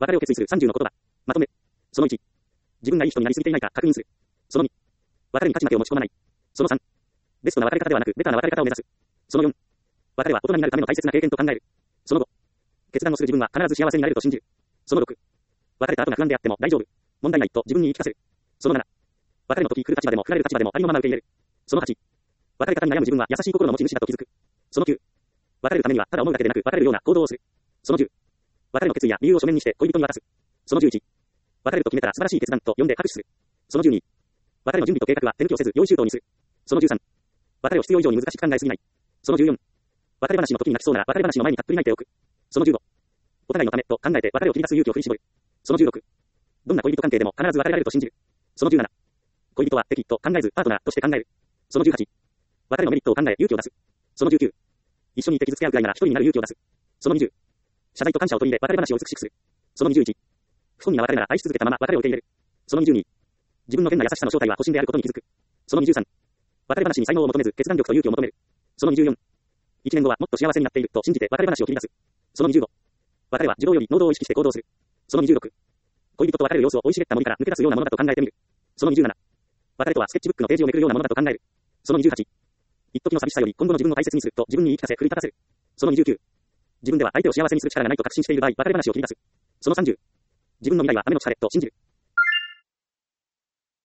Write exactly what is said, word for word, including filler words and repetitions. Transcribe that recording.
別れを決意するさんじゅうの言葉。まとめ。そのいち。自分がいい人になりすぎていないか確認する。そのに。別れに価値までを持ち込まない。そのさん。ベストな別れ方ではなく、ベターな別れ方を目指す。そのよん。別れは大人になるための大切な経験と考える。そのご。決断をする自分は必ず幸せになれると信じる。そのろく。別れた後が不安であっても大丈夫。問題ないと自分に言い聞かせる。そのなな。別れの時来る立場でも振られる立場でもありのまま受け入れる。そのはち。別れ方に悩む自分は優しい心の持ち主だと気づく。そのきゅう。別れるためにはただ思うだけでなく別れるような行動をする。そのじゅう。別れの決意や理由を書面にして恋人に渡す。そのじゅういち。別れると決めたら素晴らしい決断と読んで拍手する。そのじゅうに。別れの準備と計画は手抜きをせず用意周到にする。そのじゅうさん。別れを必要以上に難しく考えすぎない。そのじゅうよん。別れ話の時に泣きそうなら別れ話の前にたっぷり泣いておく。そのじゅうご。お互いのためと考えて別れを切り出す勇気を振り絞る。そのじゅうろく。どんな恋人関係でも必ず別れられると信じる。そのじゅうなな。恋人は敵と考えずパートナーとして考える。そのじゅうはち。別れのメリットを考え勇気を出す。そのじゅうきゅう。一緒にいて傷つけ合うくらいなら一人になる勇気を出す。そのにじゅう。謝罪と感謝を取り入れ別れ話を美しくする。そのにじゅういち。不本意な別れなら愛し続けたまま別れを受け入れる。そのにじゅうに。自分の変な優しさの正体は保身であることに気づく。そのにじゅうさん。別れ話に才能を求めず決断力と勇気を求める。そのにじゅうよん。一年後はもっと幸せになっていると信じて別れ話を切り出す。そのにじゅうご。別れは受動より能動を意識して行動する。そのにじゅうろく。恋人と別れる様子を生い茂った森から抜け出すようなものだと考えてみる。そのにじゅうなな。別れとはスケッチブックのページをめくるようなものだと考える。そのにじゅうはち。一時の寂しさより今後の自分を大切にすると自分に言い聞かせ奮い立たせる。そのにじゅうきゅう。自分では相手を幸せにする力がないと確信している場合、別れ話を切り出す。そのさんじゅう。自分の未来は雨の力と信じる。